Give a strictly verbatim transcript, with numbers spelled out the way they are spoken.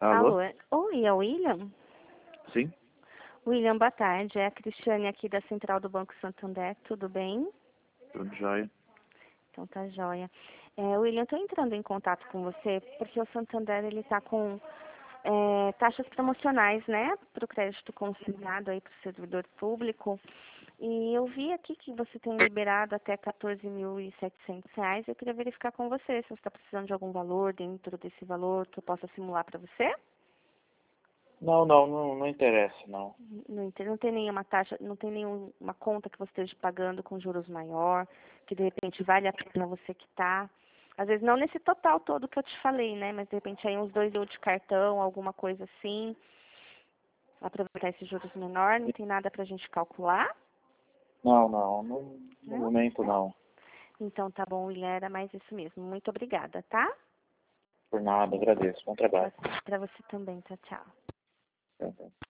Alô? Alô? Oi, é o William? Sim? William, boa tarde. É a Cristiane aqui da Central do Banco Santander. Tudo bem? Tudo jóia. Então tá joia. É, William, estou entrando em contato com você porque o Santander ele está com é, taxas promocionais, né, para o crédito consignado aí para o servidor público. E eu vi aqui que você tem liberado até quatorze mil e setecentos reais. Eu queria verificar com você se você está precisando de algum valor dentro desse valor que eu possa simular para você. Não, não, não, não interessa, não. Não, ente- não tem nenhuma taxa, não tem nenhuma conta que você esteja pagando com juros maior, que de repente vale a pena você quitar. Às vezes não nesse total todo que eu te falei, né? Mas de repente aí uns dois mil de cartão, alguma coisa assim. Aproveitar esses juros menor, não tem nada pra gente calcular, Não, não, no, no né? momento não. Então tá bom, William, era mais isso mesmo. Muito obrigada, tá? Por nada, agradeço. Bom Pra, trabalho. pra você também, tchau, tchau. Tá, tá.